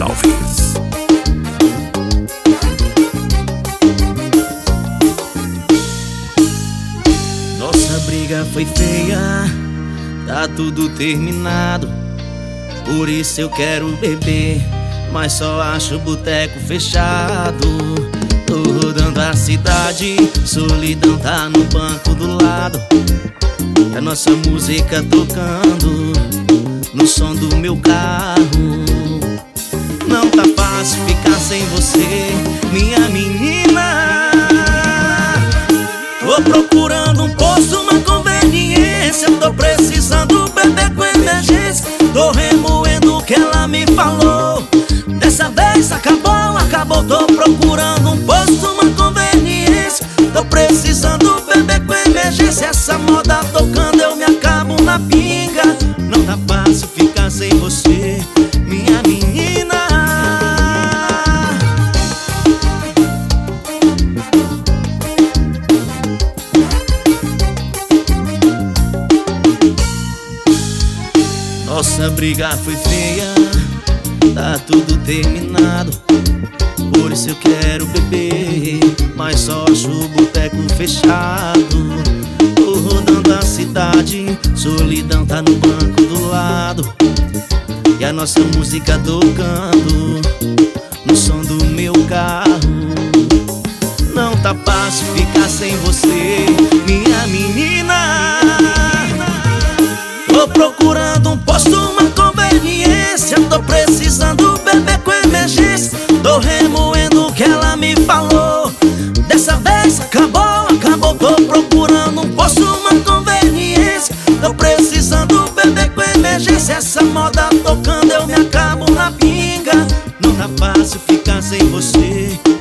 Alves. Nossa briga foi feia, tá tudo terminado. Por isso eu quero beber, mas só acho o boteco fechado. Tô rodando a cidade, solidão tá no banco do lado. E a nossa música tocando no som do meu carro. Não tá fácil ficar sem você, minha menina. Tô procurando um posto, uma conveniência. Tô precisando beber com emergência. Tô remoendo o que ela me falou. Dessa vez acabou, acabou. Tô procurando um posto, uma conveniência. Tô precisando beber com emergência. Essa moda tocando eu me acabo na pinga. Não tá fácil ficar sem você, minha menina. Nossa briga foi feia, tá tudo terminado. Por isso eu quero beber, mas só acho o boteco fechado. Tô rodando a cidade, solidão tá no banco do lado. E a nossa música tocando no som do meu carro. Não tá fácil ficar sem você, minha menina. Tô procurando um posto, uma conveniência. Tô precisando beber com emergência. Tô remoendo o que ela me falou. Dessa vez acabou, acabou. Tô procurando um posto, uma conveniência. Tô precisando beber com emergência. Essa moda tocando eu me acabo na pinga. Não tá fácil ficar sem você,